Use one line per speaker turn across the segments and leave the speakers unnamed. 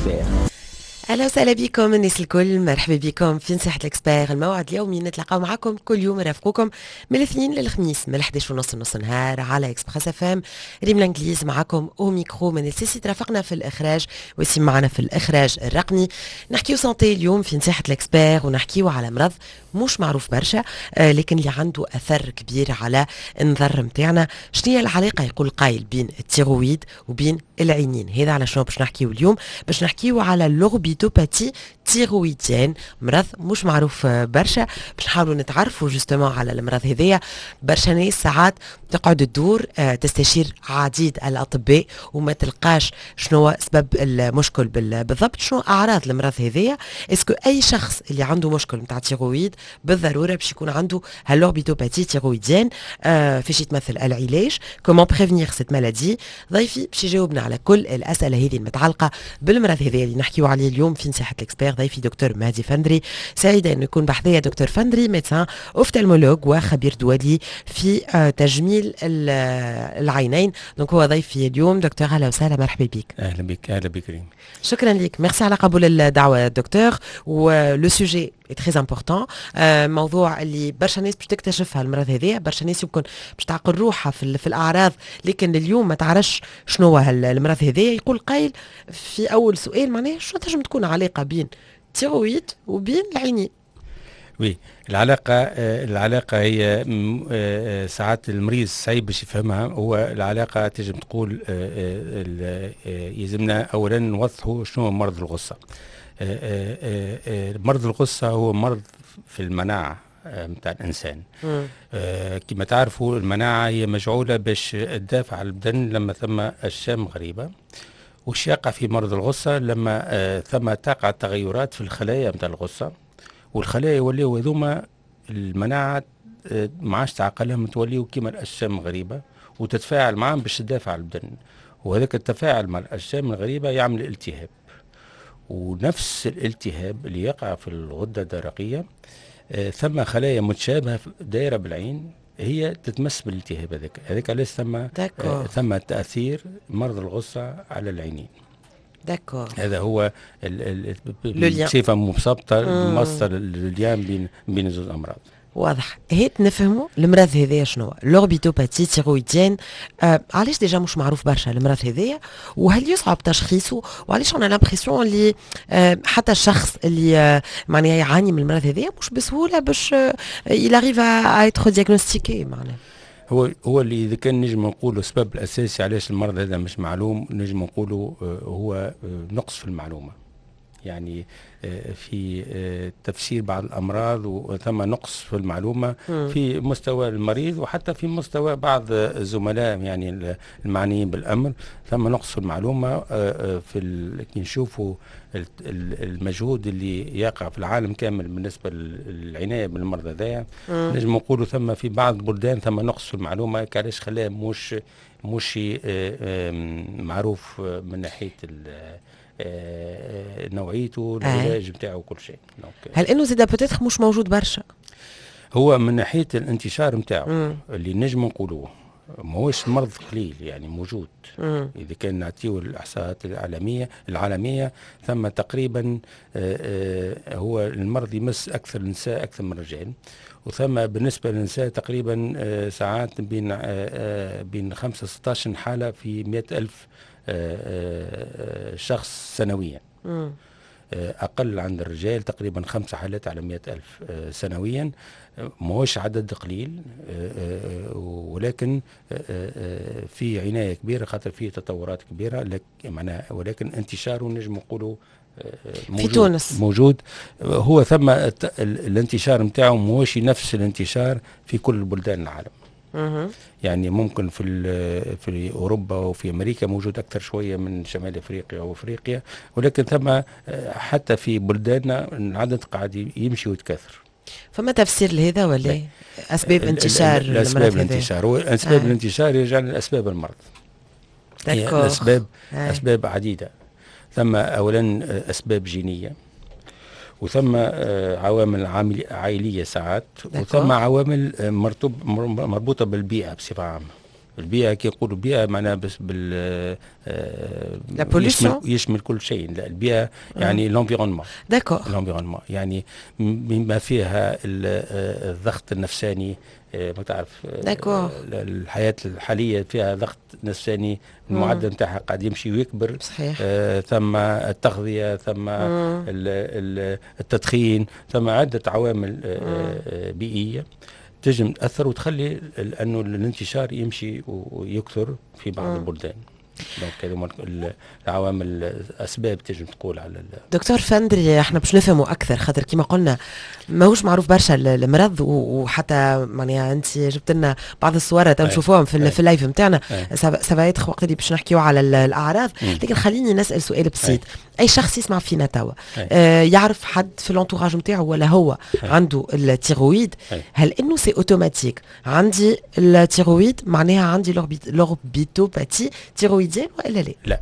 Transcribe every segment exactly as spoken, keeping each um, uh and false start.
الاكسبير.
اهلا وسهلا بكم الناس الكل، مرحبا بكم في نصيحة الاكسبير، الموعد اليومي نتلاقاو معكم كل يوم نرافقوكم من الاثنين للخميس من الحداش ونص نص نهار على اكسبريس اف ام. ريم الانجليز معكم او ميكرو من السيسي، ترافقنا في الاخراج ويسي معنا في الاخراج الرقمي. نحكيو سانتي اليوم في نصيحة الاكسبير، ونحكيو على مرض مش معروف برشا آه لكن اللي عنده اثر كبير على النظر نتاعنا. شنو هي العلاقه يقول قايل بين التيرويد وبين العينين؟ هذا على شنو باش نحكيو اليوم؟ باش نحكيو على اللوربيدوباتي تيرويديان، مرض مش معروف برشا. باش نحاولوا نتعرفوا جوستومون على المرض هذايا. برشا ناس ساعات تقعد تدور آه تستشير عديد الاطباء وما تلقاش شنو هو سبب المشكل بالضبط، شنو اعراض المرض هذايا. اسكو اي شخص اللي عنده مشكل نتاع تيرويد بالضروره باش يكون عنده هاللوربيدوباتي تيرويديان؟ آه فاش يتمثل العلاج؟ كومون بريفينير سيت مالادي؟ ضيفي باش يجاوبنا على كل الاسئله هذه المتعلقه بالمرض هذا اللي نحكيو عليه اليوم في نصيحه الاكسبير. ضيفي دكتور مهدي فندري، سعيده انه يكون بحذايا دكتور فندري، ميدسان اوفتالمولوج وخبير دولي في آه تجميل العينين. دونك هو ضيفي اليوم. دكتور اهلا وسهلا، مرحبا بك.
اهلا بك. اهلا بك ريم.
شكرا لك، ميرسي على قبول الدعوه دكتور. ولو سوجي تري امبورطون، موضوع اللي برشا ناس باش تكتشفها المرض هذايا، برشا ناس يمكن باش تعقل روحها في, في الاعراض لكن اليوم ما تعرفش شنو هو المرض هذايا. يقول قايل في اول سؤال معناه شنو تنجم تكون علاقه بين التيرويد وبين العينين؟
وي العلاقة آه العلاقة هي آه ساعات المريض صعيب باش يفهمها. هو العلاقة تجم تقول آه آه يلزمنا أولا نوضحوا شنو مرض الغصة. آه آه آه مرض الغصة هو مرض في المناعة متاع الإنسان. آه كما تعرفوا المناعة هي مجعولة باش تدافع على البدن لما ثم أجسام غريبة. وش يقع في مرض الغصة؟ لما آه ثم تقع تغيرات في الخلايا متاع الغصة، والخلايا يوليو هذوما المناعة ما عادش تعقلهم، توليو كيما الأجسام الغريبة وتتفاعل معهم باش تدافع على البدن. وهذاك التفاعل مع الأجسام الغريبة يعمل الالتهاب، ونفس الالتهاب اللي يقع في الغدة الدرقية آه ثم خلايا متشابهة دايرة بالعين هي تتمس بالالتهاب هذاك. هذاك علاش ثم آه ثم تأثير مرض الغصة على العينين.
داكور،
هذا هو بصفة مبسطة موصل الليان بين بين زوج أمراض.
واضح. هيت نفهموا المرض هذايا شنو لوربيدوباتي تيرويديان. آه علاش ديجا مش معروف برشا المرض هذايا، وهل يصعب تشخيصه؟ وعلاش انا لامبرسيون اللي آه حتى الشخص اللي آه معناها يعاني من المرض هذايا مش بسهوله باش آه يلاريف ا اتر دياغنوستيكي؟ معناها
هو هو اللي اذا كان نجم نقولوا السبب الاساسي علاش المرض هذا مش معلوم، نجم نقولوا هو نقص في المعلومه. يعني في تفسير بعض الامراض وثم نقص في المعلومه في مستوى المريض وحتى في مستوى بعض الزملاء يعني المعنيين بالامر. ثم نقص في المعلومه. في كي نشوفوا المجهود اللي يقع في العالم كامل بالنسبه للعنايه بالمرضى هذايا، نجم نقولوا ثم في بعض البلدان ثم نقص في المعلومه. علاش خلاه مش مش معروف من ناحيه آه نوعيته العلاج نتاعو وكل شيء.
هل انه زيدا بوتيتر مش موجود برشا؟
هو من ناحيه الانتشار نتاعو اللي نجم نقولوه ماهوش مرض قليل، يعني موجود. مم. اذا كان نعطيو الاحصاءات العالميه العالميه ثم تقريبا آه آه هو المرض يمس اكثر النساء اكثر من الرجال. وثم بالنسبه للنساء تقريبا آه ساعات بين آه آه بين خمسة ستة عشر حاله في مئة ألف آه آه شخص سنويا. مم. أقل عند الرجال تقريبا خمسة حالات على مئة ألف سنويا. ماهوش عدد قليل، ولكن في عناية كبيرة خاطر فيه تطورات كبيرة معناها، ولكن انتشاره نجم نقولوا
في تونس
موجود. هو ثم الانتشار نتاعو ماهوش نفس الانتشار في كل بلدان العالم. يعني ممكن في في اوروبا وفي امريكا موجود اكثر شويه من شمال افريقيا وافريقيا، ولكن ثم حتى في بلداننا العدد قاعد يمشي ويتكاثر.
فما تفسير لهذا ولا اسباب انتشار المرض؟
اسباب الانتشار هو اسباب آه. الانتشار يرجع لاسباب المرض. اسباب آه. اسباب عديده. ثم اولا اسباب جينيه، وثم عوامل عائلية ساعات، وثم عوامل مربوطة بالبيئة بصفة عامة. البيئة كي نقولوا بيئة معناها بس بال
لا
يشمل, يشمل كل شيء. لا البيئة يعني لونفيرونمون.
داكور.
لونفيرونمون يعني بما فيها الضغط النفساني، ما تعرف الحياة الحالية فيها ضغط نفساني المعدل نتاعها قاعد يمشي ويكبر.
صحيح.
آه ثم التغذية، ثم التدخين، ثم عدة عوامل آه بيئية تجم تأثر وتخلي أنه الانتشار يمشي ويكثر في بعض مم. البلدان. دونك العوامل الاسباب تجم تقول على
دكتور فندري. احنا باش نفهموا اكثر خاطر كما قلنا ماهوش معروف برشا المرض، وحتى معناها انت جبت لنا بعض الصور تنشوفوهم في, في اللايف نتاعنا سافا يتخ وقت اللي باش نحكيو على الاعراض. لكن خليني نسال سؤال بسيط. اي شخص يسمع فينا توا آه يعرف حد في الانتوراج نتاعو ولا هو أي. عنده التيرويد، هل انه سي اوتوماتيك عندي التيرويد معناها عندي لوربيتوباتي تيرويديان ولا لا؟
لا.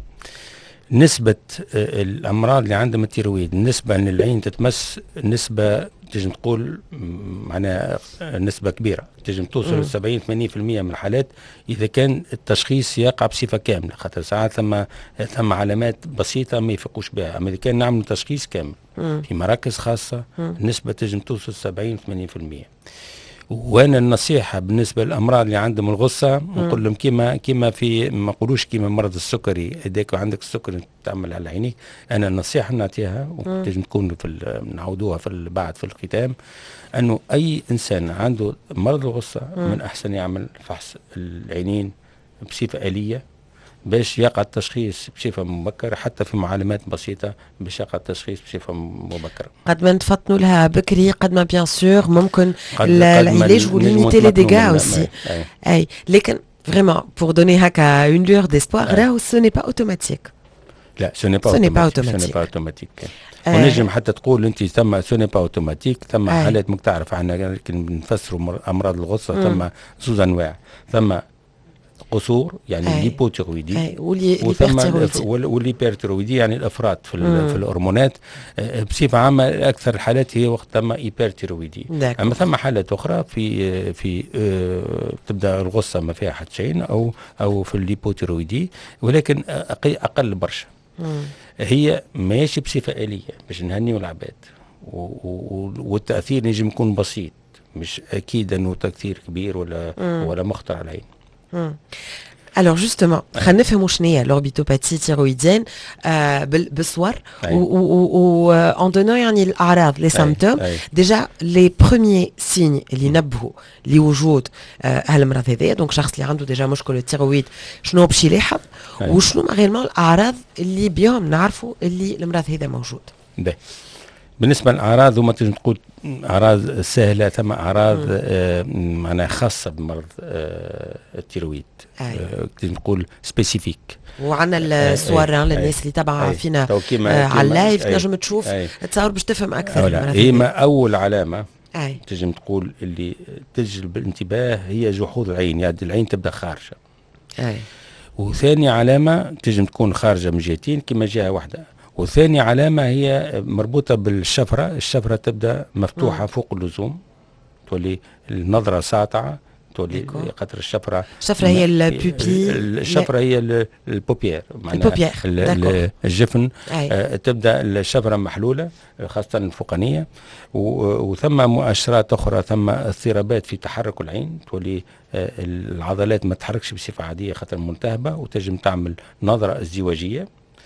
نسبة الأمراض اللي عندهم التيرويد النسبة أن العين تتمس نسبة تجم تقول معناها نسبة كبيرة، تجم توصل سبعين ثمانين بالمئة من الحالات إذا كان التشخيص يقع بصفة كاملة. خاطر ساعات ثم ثم علامات بسيطة ما يفقوش بها، أما إذا كان نعمل تشخيص كامل في مراكز خاصة النسبة تجم توصل سبعين ثمانين بالمئة. وانا النصيحه بالنسبه للامراض اللي عندهم الغصه نقول لهم كيما كيما في ما نقولوش كيما مرض السكري اذاك عندك السكري تعمل على عينيك. انا النصيحه نعطيها وتنجم تكون في نعودوها في بعد في الختام انه اي انسان عنده مرض الغصه من احسن يعمل فحص العينين بصفه آلية باش يقع التشخيص بصفه مبكره، حتى في معالمات بسيطه باش يقع التشخيص بصفه مبكره.
قد ما نتفطنوا لها بكري قد ما بيان سور ممكن العلاج وليميتي لي ديغا اوسي. اي لكن فريمون بور دوني هكا اون لور ديسبوار راهو سو ني با اوتوماتيك.
لا سو ني با اوتوماتيك. سو ني با اوتوماتيك. ونجم حتى تقول انت ثم سو ني با اوتوماتيك ثم آه. حالات ممكن تعرف احنا بنفسروا امراض الغصه ثم زوز انواع، ثم قصور يعني الليبوتيرويدي والهيبرتيرويدي يعني الافراط في في الهرمونات. بصفه عامه اكثر الحالات هي وقت ثم هيبرتيرويدي. اما ثم حالات اخرى في في آه تبدا الغصه ما فيها حتى شيء او او في الليبوتيرويدي ولكن اقل برشا. مم. هي ماشي بصفه آلية باش نهنيو العباد والتاثير يجب يكون بسيط، مش اكيد انه تاثير كبير ولا مم. ولا مخطر على العين.
Alors justement, خلينا نفهموا شنو هي l'orbitopathie thyroïdienne بالصور و en donnant يعني الأعراض les symptômes. déjà les premiers signes اللي ينبهوا لوجود هالمرض هذايا، دونك شخص اللي عنده déjà مشكل التيرويد شنو باش يلاحظ وشنو غيرمون الأعراض اللي بيهم نعرفوا اللي المرض هذا موجود.
ده بالنسبة للأعراض وما تنجم تقول أعراض سهلة، ثم أعراض آه معناها خاصة بمرض آه التيرويد. آه تنجم تقول سبيسيفيك.
وعندنا الصور للناس اللي تبع فينا آه على اللايف تنجم تشوف تصور باش تفهم أكثر.
هي ما أول علامة أي. تنجم تقول اللي تجلب الانتباه هي جحوظ العين، يعني العين تبدأ خارجة. أي. وثاني علامة تنجم تكون خارجة من جهتين كما جهة واحدة. وثاني علامة هي مربوطة بالشفرة، الشفرة تبدأ مفتوحة مم. فوق اللزوم، تولي النظرة ساطعة، تولي قدر الشفرة.
الشفرة هي البوبي،
الشفرة هي البوبير
معناها
الجفن. آه تبدأ الشفرة محلولة خاصة الفوقانية، وثم مؤشرات أخرى، ثم اضطرابات في تحرك العين، تولي آه العضلات ما تحركش بصفة عادية خاطر ملتهبة وتجم تعمل نظرة ازدواجية.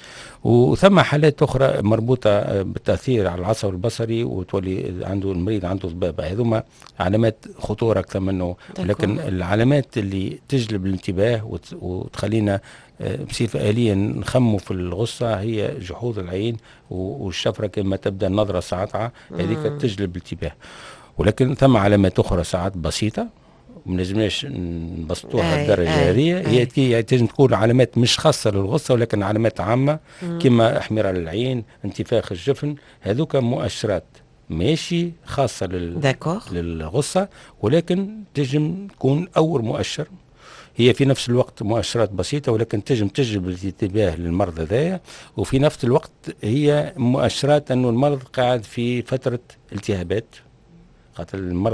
وثم حالات أخرى مربوطة بالتأثير على العصب البصري وتولي عنده المريض عنده ضبابة. هذوما علامات خطورة أكثر منه، لكن العلامات اللي تجلب الانتباه وتخلينا بصفة آلية نخموا في الغصة هي جحوظ العين والشفرة كما تبدأ النظرة ساطعة، هذيك تجلب الانتباه. ولكن ثم علامات أخرى ساعات بسيطة ما نجمناش نبسطوها الدرجه هذه، هي هي تنجم تكون علامات مش خاصه للغصه ولكن علامات عامه كما احمرار العين، انتفاخ الجفن، هذوك مؤشرات ماشي خاصه لل... للغصه ولكن تنجم تكون اول مؤشر. هي في نفس الوقت مؤشرات بسيطه ولكن تنجم تجلب الانتباه للمرض هذايا، وفي نفس الوقت هي مؤشرات انه المرض قاعد في فتره التهابات، خاطر المرض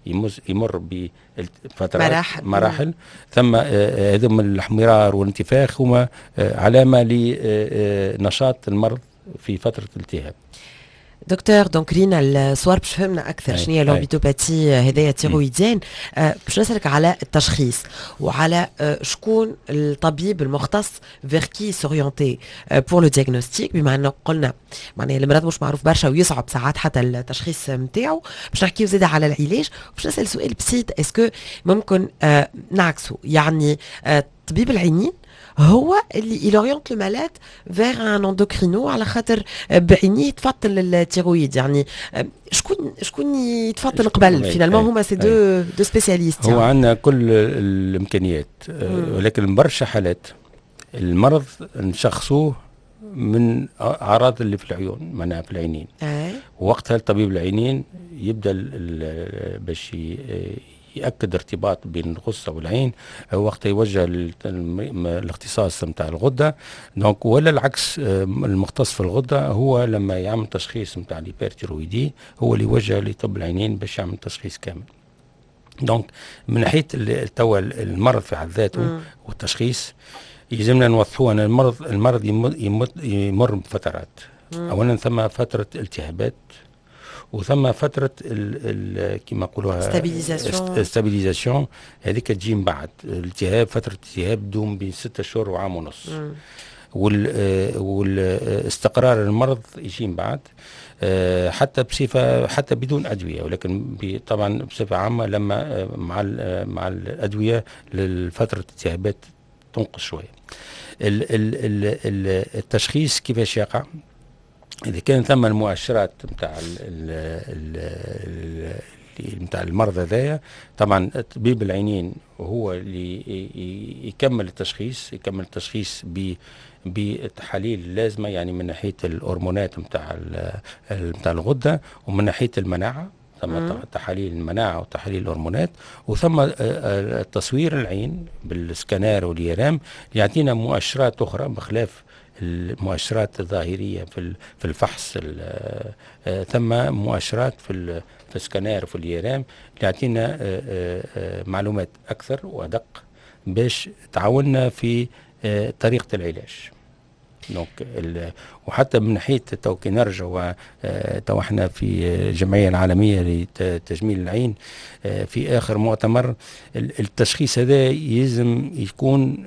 يمر بفترات
مراحل,
مراحل. ثم هذم الاحمرار والانتفاخ هما علامة لنشاط المرض في فترة الالتهاب.
دكتور دونك رينا الصور باش فهمنا اكثر شنو هي لوربيتوباتي هذايا تيرويديان، باش نسالك على التشخيص وعلى آه شكون الطبيب المختص فيغ كي سوريونتي بور لو دياغنوستيك، بما انه قلنا معناها المرض مش معروف برشا ويصعب ساعات حتى التشخيص نتاعو. باش نحكيو زيد على العلاج، باش نسال سؤال بسيط، اسكو ممكن آه نعكسوا يعني آه طبيب العينين هو اللي يلورينت لو مالاد فيغ ان اندوكرينو على خاطر بعينيه يتفطن للتيرويد، يعني شكون شكون يتفطن قبل فينالمون هما سي دو دو سبيسياليست.
هو يعني عندنا كل الامكانيات، ولكن برشا حالات المرض نشخصوه من اعراض اللي في العيون معناها في العينين. وقتها الطبيب العينين يبدا باش يأكد ارتباط بين الغصة والعين، وقتها يوجه الاختصاص نتاع الغدة دونك، ولا العكس المختص في الغدة هو لما يعمل تشخيص نتاع الهيبرتيرويدي هو اللي يوجه لطب العينين باش يعمل تشخيص كامل. دونك من ناحية توا المرض في حد ذاته والتشخيص يلزمنا نوضحوه ان المرض المرض يمر بفترات. اولا ثم فترة التهابات، وثم فترة كما نقولوها ستابيليزاسيون، هذيك تجي من بعد الالتهاب. فترة الالتهاب تدوم بين ستة شهور وعام ونص، والاستقرار المرض يجي من بعد حتى بصفة حتى بدون أدوية، ولكن طبعا بصفة عامة لما مع مع الأدوية لفترة الالتهابات تنقص شوية. التشخيص كيفاش يقع؟ إذا كان ثم المؤشرات نتاع نتاع المرضى ذايا، طبعا طبيب العينين هو اللي يكمل التشخيص يكمل التشخيص بالتحاليل اللازمه، يعني من ناحيه الهرمونات نتاع نتاع الغده، ومن ناحيه المناعه ثم تحاليل المناعه وتحاليل الهرمونات، وثم تصوير العين بالسكانير واليرام يعطينا مؤشرات اخرى بخلاف المؤشرات الظاهريه في في الفحص. ثم مؤشرات في في السكانير وفي اليرام اللي يعطينا معلومات اكثر وادق باش تعاوننا في طريقه العلاج. دونك وحتى من ناحيه تو كي نرجعوا تو احنا في الجمعيه العالميه لتجميل العين في اخر مؤتمر، التشخيص هذا يلزم يكون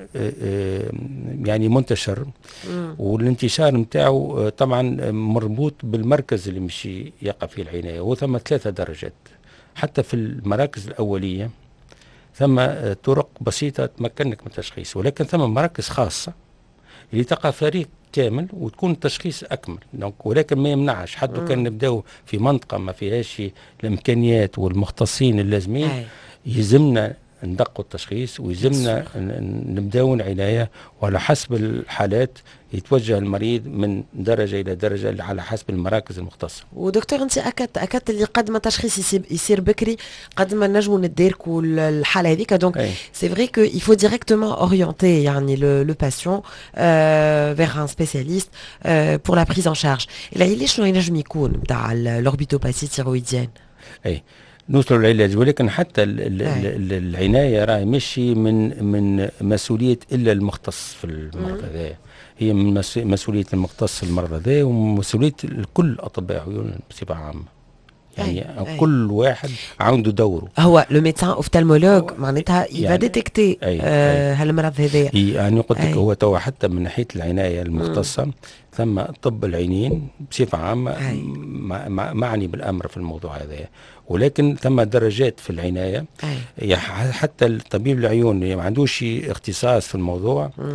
يعني منتشر، والانتشار نتاعو طبعا مربوط بالمركز اللي مش يقع فيه العنايه. وثم ثلاثه درجات حتى في المراكز الاوليه، ثم طرق بسيطه تمكنك من التشخيص، ولكن ثم مراكز خاصه اللي تقع فريق كامل وتكون التشخيص اكمل. دونك ولكن ما يمنعش حتى كان نبداو في منطقه ما فيهاش الامكانيات والمختصين اللازمين، يلزمنا ندقوا التشخيص ويلزمنا نبداو العنايه، وعلى حسب الحالات يتوجه المريض من درجه الى درجه على حسب المراكز المختصه.
ودكتور انت اكدت اكدت اللي قد ما التشخيص يصير بكري قد ما نجموا نديركوا الحاله هذيك. دونك سي فري كو il faut directement orienter يعني le, le patient euh, vers un spécialiste euh, pour la prise en charge. العلاج شنو ينجم يكون نتاع الاوربيتوباثي تيرويديان؟
اي نوصلوا للعلاج، ولكن حتى ال ال ال العنايه راهي ماشي من من مسؤوليه الا المختص في المرض هذا، هي من مسؤوليه المختص في المرض هذا ومسؤوليه كل اطباء عيون بصفه عامه. يعني أي. كل أي. واحد عنده دوره.
هو لو ميدسان اوفتالمولوج معناتها يفا ديتكتي هالمرض هذا.
يعني قلت لك هو توا حتى من ناحيه العنايه المختصه مم. ثم طب العينين بصفه عامه معني بالامر في الموضوع هذا، ولكن ثم درجات في العنايه. أي. حتى الطبيب العيون اللي ما عندوش اختصاص في الموضوع مم.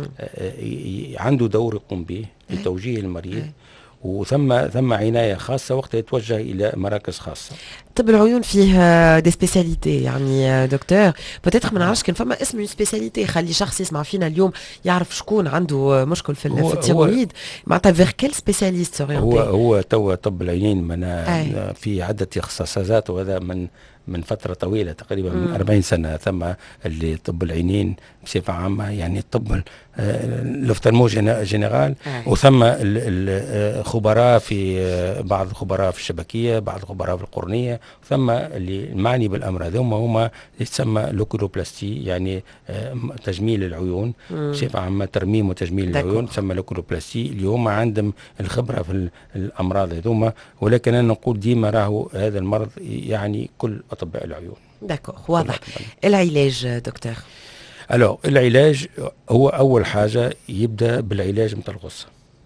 عنده دور يقوم به لتوجيه المريض. أي. وثم ثم عنايه خاصه وقتها يتوجه الى مراكز خاصه.
طب العيون فيه دي سبيسياليتي يعني دكتور بوتيتر ما نعرفش كان فما اسم سبيسياليتي يخلي شخص يسمع فينا اليوم يعرف شكون عنده مشكل في التيرويد معناتها فيغ كيل سبيسياليست سوريونتي.
هو هو تو طب العينين من في عده اختصاصات، وهذا من من فترة طويلة تقريبا من أربعين سنة. ثم اللي طب العينين بصفة عامة يعني الطب الأوفتالمو جينيرال، وثم الخبراء في بعض الخبراء في الشبكية، بعض الخبراء في القرنية، ثم اللي المعني بالامر هذوما هما يتسمى لوكولوبلاستي، يعني آه تجميل العيون بصفه عامه، ترميم وتجميل العيون تسمى لوكولوبلاستي، اللي هما عندهم الخبره في الامراض هذوما. ولكن انا نقول ديما راهو هذا المرض يعني كل اطباء العيون.
داكور، واضح. العلاج دكتور؟
الو العلاج هو اول حاجه يبدا بالعلاج نتاع الغصه.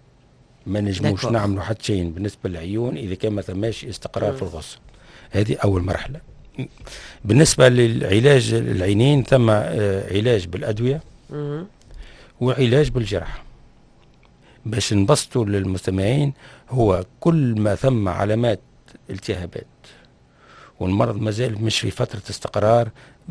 ما نجموش نعملوا حتى شيء بالنسبه للعيون اذا كان ما ثماش استقرار م. في الغصه. هذه اول مرحله. بالنسبه للعلاج العينين ثم آه علاج بالادويه م. وعلاج بالجراحه. باش نبسطوا للمستمعين، هو كل ما ثم علامات التهابات والمرض مازال مش في فتره استقرار،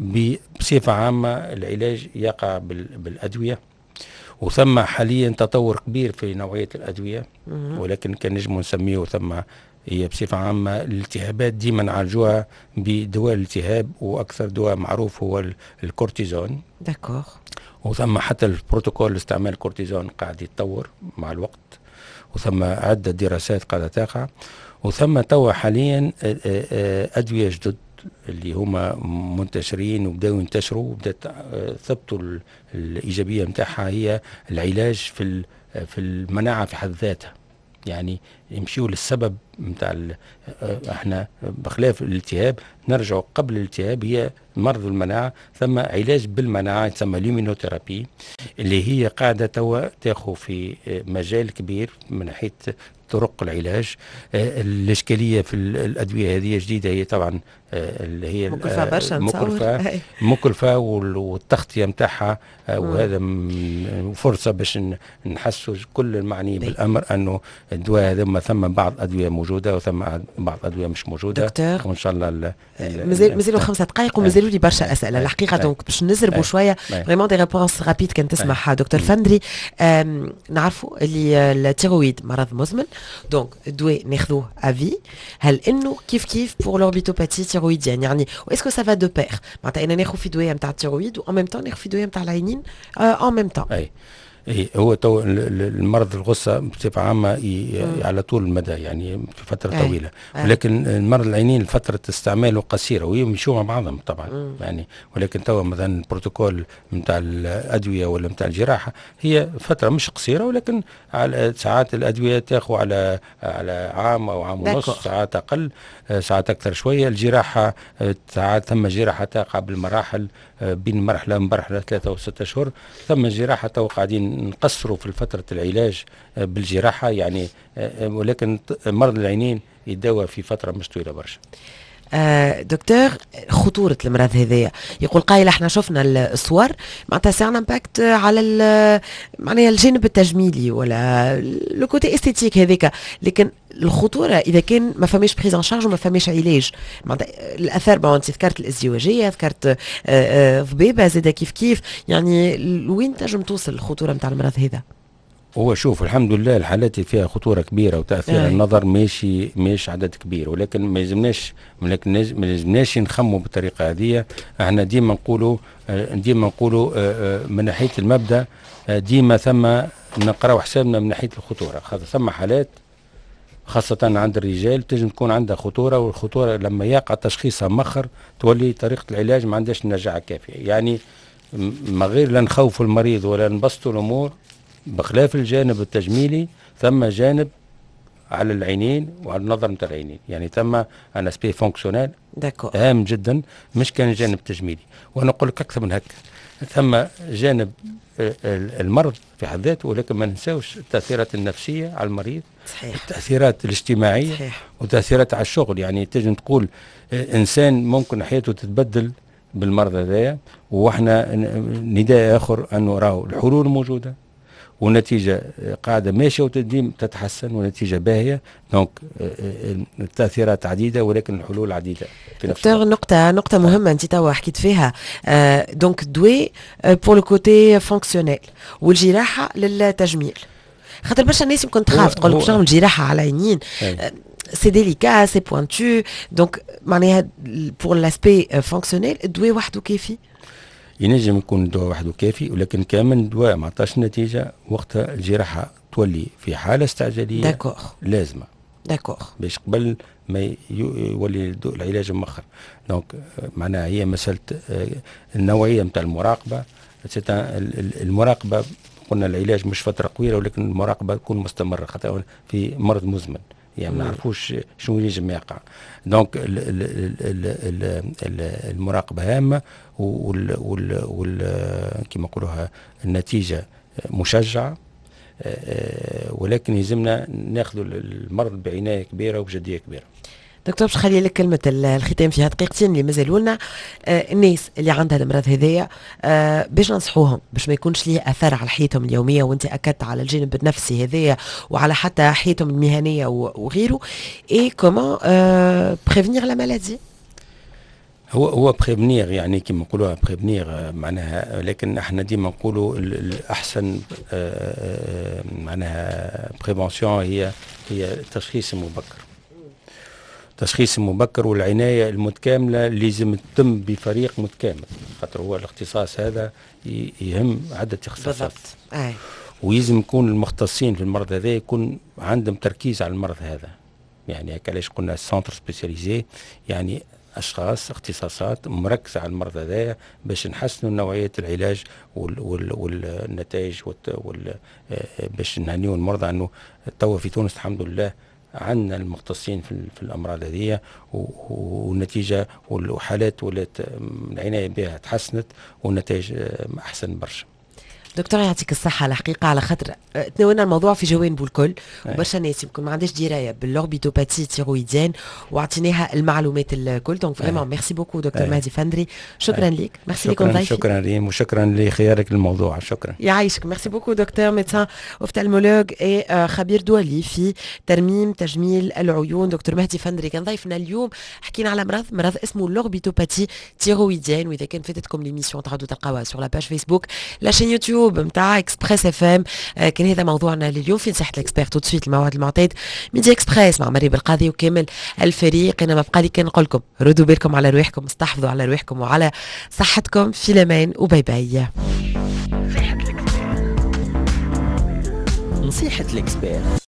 بصفه عامه العلاج يقع بالادويه. وثم حاليا تطور كبير في نوعيه الادويه، ولكن كان نجم نسميه ثم هي بصفه عامه الالتهابات ديما نعالجوها بدواء الالتهاب، واكثر دواء معروف هو الكورتيزون.
داكور. وثم
حتى البروتوكول لاستعمال الكورتيزون قاعد يتطور مع الوقت، وثم عده دراسات قاعده تقع. وثم توا حاليا ادويه جدد اللي هما منتشرين وبداوا ينتشروا وبدات ثبتوا الايجابيه نتاعها، هي العلاج في في المناعه في حد ذاتها. يعني يمشيوا للسبب نتاع احنا بخلاف الالتهاب نرجعوا قبل الالتهاب، هي مرض المناعه، ثم علاج بالمناعه يسمى ليمينوثيرابي، اللي هي قاعده توا تاخذ في مجال كبير من ناحيه طرق العلاج. آه الإشكالية في الأدوية هذه جديدة، هي طبعا آه اللي هي
مكلفة برشا،
مكلفة مكلفة والتغطية متاعها، آه وهذا فرصة باش نحسوا كل المعني بالأمر أنه الدواء هذا ما ثم بعض أدوية موجودة وثم بعض أدوية مش موجودة.
دكتور،
وإن شاء الله
مازال مازالوا خمسة دقائق ومازالوا لي برشا أسئلة الحقيقة، دونك باش نزربوا شوية فريمون دي ريبونس رابيد كان تسمعها دكتور فندري. نعرفوا اللي التيرويد مرض مزمن، دونك الدواء ناخذوه افي. هل انه كيف كيف بور لوربيتوباتي تيرويديان يعني، واسكو سا فا دو بير، معناتها انا ناخذ في دواء نتاع التيرويد وان ميم طون ناخذ في دواء نتاع العينين ان ميم طون؟
اي اي هو تو المرض الغصه بصفه عامه على طول المدى، يعني في فتره أي. طويله أي. ولكن المرض العينين فتره استعماله قصيره، ويمشوا مع بعضهم طبعا مم. يعني. ولكن تو مثلا البروتوكول نتاع الادويه ولا نتاع الجراحه هي فتره مش قصيره، ولكن على ساعات الادويه تاخذ على على عام او عام ونص، ساعات اقل ساعات اكثر شويه. الجراحه ساعات ثم جراحه تقع بالمراحل بين مرحله مرحله ثلاثه وستة اشهر، ثم الجراحه تو قاعدين نقصروا في فتره العلاج بالجراحه يعني. ولكن مرض العينين يداوى في فتره مش طويله برشا.
آه دكتور، خطورة المرض هذايا يقول قايل احنا شفنا الصور معناتها سي ان امباكت على معناها الجانب التجميلي ولا لو كوتي استيتيك هذاك، لكن الخطورة إذا كان ما فماش بريز ان شارج وما فماش علاج، معناتها الأثار بون انت ذكرت الازدواجية، ذكرت ضبيبة زاده كيف كيف، يعني وين تنجم توصل الخطورة نتاع المرض هذا؟
هو شوف الحمد لله الحالات اللي فيها خطوره كبيره وتاثير آه. النظر ماشي ماشي عدد كبير، ولكن ما يلزمناش ولكن ما يلزمناش نخموا بالطريقه هذه. احنا ديما نقولوا ديما نقولوا من ناحيه المبدا ديما ثم نقراو حسابنا من ناحيه الخطوره، خاطر ثم حالات خاصة عند الرجال تنجم تكون عندها خطورة، والخطورة لما يقع تشخيصها مؤخر تولي طريقة العلاج ما عندهاش نجاعة كافية. يعني ما غير لا نخوف المريض ولا نبسطوا الأمور، بخلاف الجانب التجميلي ثم جانب على العينين وعلى النظر نتاع العينين، يعني ثم ان اسبي فونكسيونيل هام جدا مش كان جانب تجميلي. وانا نقول لك اكثر من هكا، ثم جانب المرض في حد ذاته، ولكن ما ننساوش التاثيرات النفسيه على المريض، صحيح. التاثيرات الاجتماعيه، صحيح. وتاثيرات على الشغل. يعني تجي تقول انسان ممكن حياته تتبدل بالمرض هذايا، واحنا نداء اخر انه راهو الحلول موجوده والنتيجة قاعدة ماشية وتديم تتحسن ونتيجة باهية. دونك التأثيرات عديدة ولكن الحلول عديدة في نفس الوقت.
نقطة نقطة مهمة أنت توا حكيت فيها. آه دونك دوي بور لو كوتي فونكسيونيل والجراحة للتجميل، خاطر برشا الناس يمكن تخاف تقول باش نعمل جراحة على عينين، سي ديليكا سي بوانتو، دونك معناها بور لاسبي فونكسيونيل الدواء وحده كافي؟
ينجم يكون الدواء وحده كافي، ولكن كامل الدواء ما عطاش نتيجه وقتها الجراحه تولي في حاله استعجاليه داكوغ لازمه.
داكور.
باش قبل ما يولي العلاج مؤخر. دونك معناها هي مساله النوعيه نتاع المراقبه. المراقبه قلنا العلاج مش فتره طويله، ولكن المراقبه تكون مستمره خاطر في مرض مزمن يعني ما نعرفوش شنو ينجم يقع. دونك المراقبه هامه، وال كما نقولوها النتيجه مشجعه، ولكن يلزمنا ناخذ المرض بعنايه كبيره وبجديه كبيره.
دكتور باش نخلي لك كلمة الختام فيها دقيقتين اللي مازالوا لنا. آه الناس اللي عندها المرض هذايا آه باش ننصحوهم باش ما يكونش ليه اثر على حياتهم اليومية، وانت اكدت على الجانب النفسي هذايا وعلى حتى حياتهم المهنية وغيره. اي كومون آه بريفنير لا مالادي؟
هو هو بريفنير يعني كما نقولوها بريفنير معناها، لكن احنا ديما نقولوا الاحسن آه معناها بريفونسيون هي هي التشخيص المبكر. التشخيص المبكر والعناية المتكاملة لازم تتم بفريق متكامل، خاطر هو الاختصاص هذا يهم عدة اختصاصات.
بالضبط.
ويلزم يكون المختصين في المرض هذا يكون عندهم تركيز على المرض هذا. يعني هكا علاش قلنا سنتر سبيسياليزي، يعني اشخاص اختصاصات مركزة على المرض هذا باش نحسنوا نوعية العلاج والنتائج وال باش نهنيوا المرضى انه توا في تونس الحمد لله عندنا المختصين في, في الامراض هذه، والنتيجه والحالات ولات العنايه بها تحسنت والنتائج احسن برشا.
دكتور يعطيك الصحة الحقيقة، على خاطر تناولنا الموضوع في جوانبه الكل، وبرشا ناس يمكن ما عندهاش دراية باللوربيتوباتي تيرويديان وعطيناها المعلومات الكل. دونك فريمون ميرسي بوكو دكتور مهدي فندري، شكرا لك. ميرسي لكم ضيفي.
شكرا ريم، وشكرا لخيارك للموضوع. شكرا.
يعيشك. ميرسي بوكو دكتور ميدسان اوفتالمولوج اي خبير دولي في ترميم تجميل العيون. دكتور مهدي فندري كان ضيفنا اليوم. حكينا على مرض مرض اسمه اللوربيتوباتي تيرويديان، واذا كان فاتتكم ليميسيون تعودوا تلقاوها سور لا باج فيسبوك لا شين يوتيوب متاع اكسبريس اف ام. آه كان هذا موضوعنا لليوم في نصيحة الاكسبير. تو سويت الموعد المعتاد ميدي اكسبريس مع مريم القاضي وكامل الفريق. انا ما بقى لي كان نقول لكم ردوا بالكم على رواحكم، استحفظوا على رواحكم وعلى صحتكم. في الامان وباي باي.
نصيحة الاكسبير.